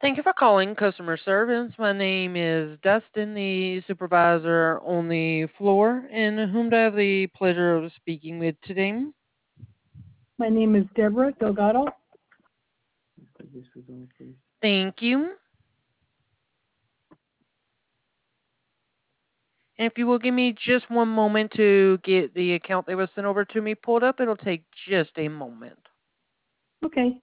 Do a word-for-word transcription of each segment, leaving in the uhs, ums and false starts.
Thank you for calling customer service. My name is Dustin, the supervisor on the floor, and whom do I have the pleasure of speaking with today? My name is Deborah Delgado. Thank you. And if you will give me just one moment to get the account that was sent over to me pulled up, it'll take just a moment. Okay.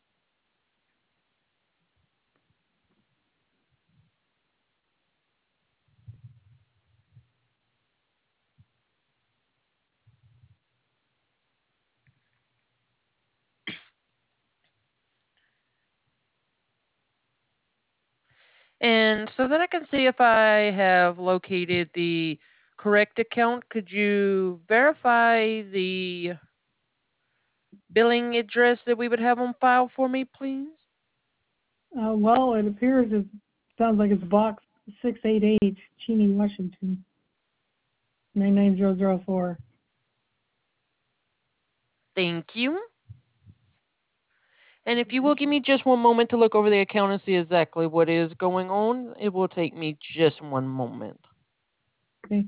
And so that I can see if I have located the correct account, could you verify the billing address that we would have on file for me, please? Uh, well, it appears it sounds like it's box six eight eight, Cheney, Washington, nine nine zero zero four. Thank you. And if you will give me just one moment to look over the account and see exactly what is going on, it will take me just one moment. Okay.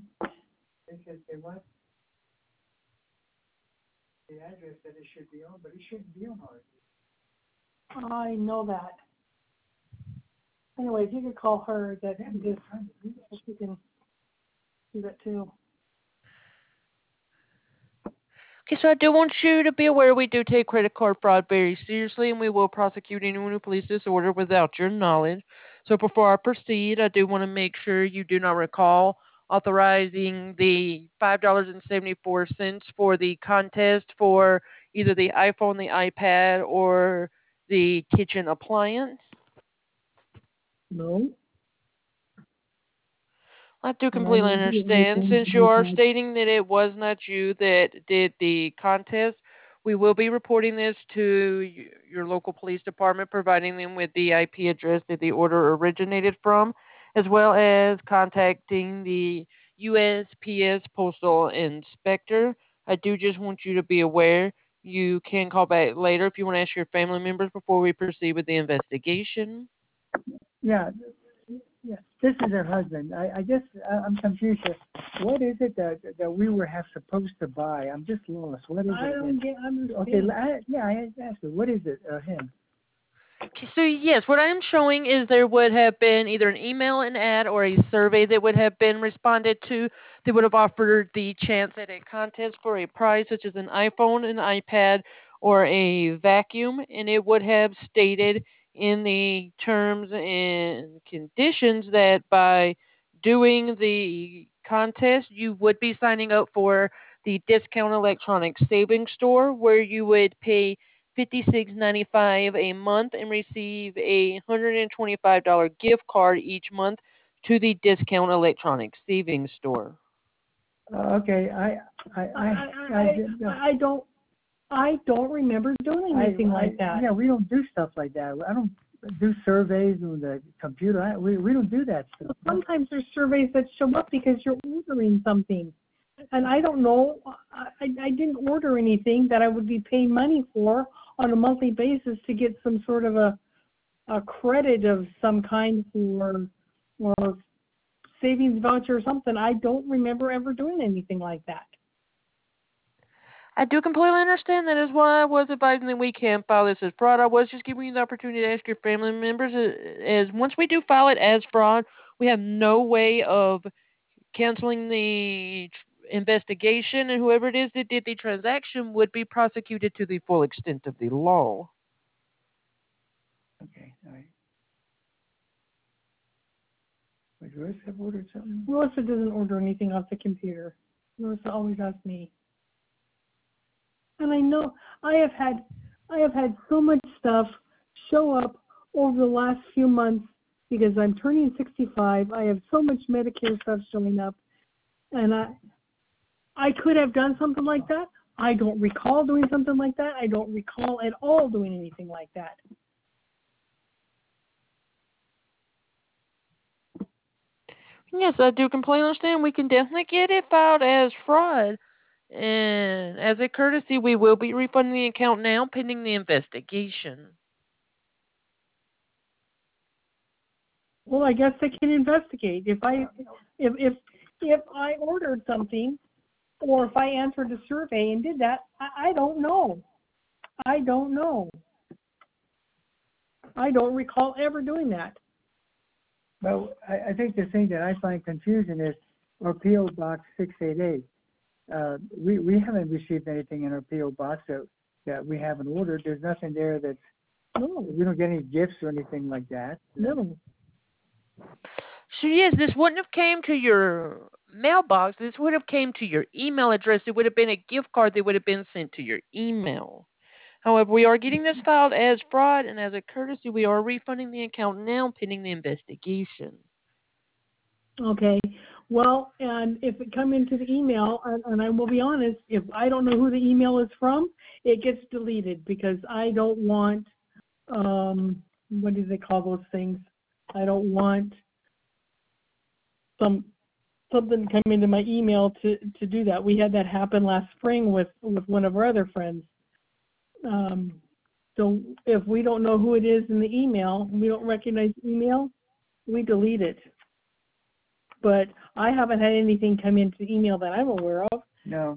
The address that it should be on, but it shouldn't be on ours. I know that. Anyway, if you could call her, that just, she can do that too. Okay, so I do want you to be aware we do take credit card fraud very seriously, and we will prosecute anyone who places this order without your knowledge. So before I proceed, I do want to make sure you do not recall authorizing the five dollars and seventy-four cents for the contest for either the iPhone, the iPad, or the kitchen appliance. No. I do And I completely don't do understand. anything Since you like are that. stating that it was not you that did the contest, we will be reporting this to y- your local police department, providing them with the I P address that the order originated from, as well as contacting the U S P S Postal Inspector. I do just want you to be aware you can call back later if you want to ask your family members before we proceed with the investigation. Yeah, yeah. This is her husband. I, I just, I, I'm confused here. What is it that that we were have supposed to buy? I'm just lost. What is I it? don't get, I'm Okay, I, yeah, I asked her. What is it? Uh, him. Okay, so yes, what I am showing is there would have been either an email, an ad, or a survey that would have been responded to that would have offered the chance at a contest for a prize such as an iPhone, an iPad, or a vacuum, and it would have stated in the terms and conditions that by doing the contest, you would be signing up for the Discount Electronics Savings Store, where you would pay fifty-six ninety-five a month and receive a one hundred twenty-five dollars gift card each month to the Discount Electronics Savings Store. Uh, okay, I, I, I, I, I, I, I, I don't, I don't remember doing I, anything I, like that. Yeah, we don't do stuff like that. I don't do surveys on the computer. I, we, we don't do that stuff. Sometimes there's surveys that show up because you're ordering something. And I don't know, I, I didn't order anything that I would be paying money for on a monthly basis to get some sort of a, a credit of some kind for, or savings voucher or something. I don't remember ever doing anything like that. I do completely understand that is why I was advising that we can't file this as fraud. I was just giving you the opportunity to ask your family members uh, as once we do file it as fraud, we have no way of canceling the tr- investigation, and whoever it is that did the transaction would be prosecuted to the full extent of the law. Okay, all right. Would yours have ordered something? Melissa doesn't order anything off the computer. Melissa always asks me. And I know I have had I have had so much stuff show up over the last few months because I'm turning sixty-five. I have so much Medicare stuff showing up, and I I could have done something like that. I don't recall doing something like that. I don't recall at all doing anything like that. Yes, I do completely understand. We can definitely get it filed as fraud. And as a courtesy, we will be refunding the account now pending the investigation. Well, I guess they can investigate. If I, if if if I ordered something, or if I answered a survey and did that, I, I don't know. I don't know. I don't recall ever doing that. Well, I, I think the thing that I find confusing is our P O Box six eight eight. Uh, we we haven't received anything in our P O Box that that we haven't ordered. There's nothing there that's no. We don't get any gifts or anything like that. No. So yes, this wouldn't have came to your mailbox. This would have came to your email address. It would have been a gift card that would have been sent to your email. However, we are getting this filed as fraud, and as a courtesy, we are refunding the account now pending the investigation. Okay. Well, and if it come into the email, and, and I will be honest, if I don't know who the email is from, it gets deleted because I don't want, um, what do they call those things? I don't want some something to come into my email to, to do that. We had that happen last spring with, with one of our other friends. Um, so if we don't know who it is in the email, we don't recognize the email, we delete it. But I haven't had anything come into the email that I'm aware of. No.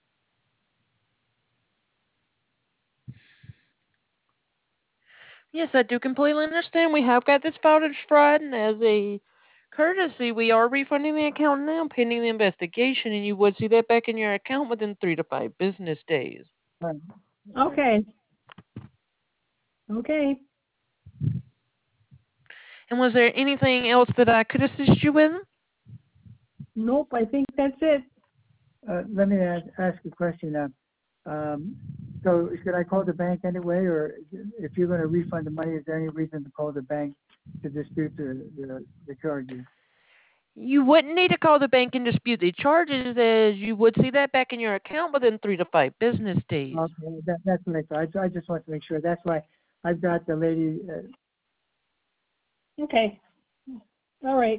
Yes, I do completely understand. We have got this filed as fraud, and as a courtesy, we are refunding the account now pending the investigation, and you would see that back in your account within three to five business days. Right. Okay. Okay. And was there anything else that I could assist you with? Nope, I think that's it. Uh, let me ask, ask a question now. Um, so should I call the bank anyway, or if you're going to refund the money, is there any reason to call the bank to dispute the, the, the charges? You wouldn't need to call the bank and dispute the charges, as you would see that back in your account within three to five business days. Okay, that, that's what I thought. I, I just want to make sure. That's why I've got the lady. Uh, Okay. All right.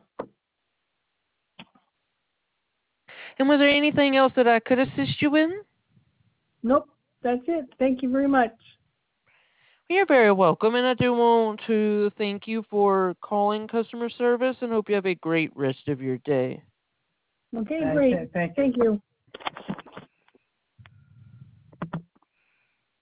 And was there anything else that I could assist you with? Nope, that's it. Thank you very much. You're very welcome, and I do want to thank you for calling customer service and hope you have a great rest of your day. Okay, Thank great. you. Thank you. Thank you.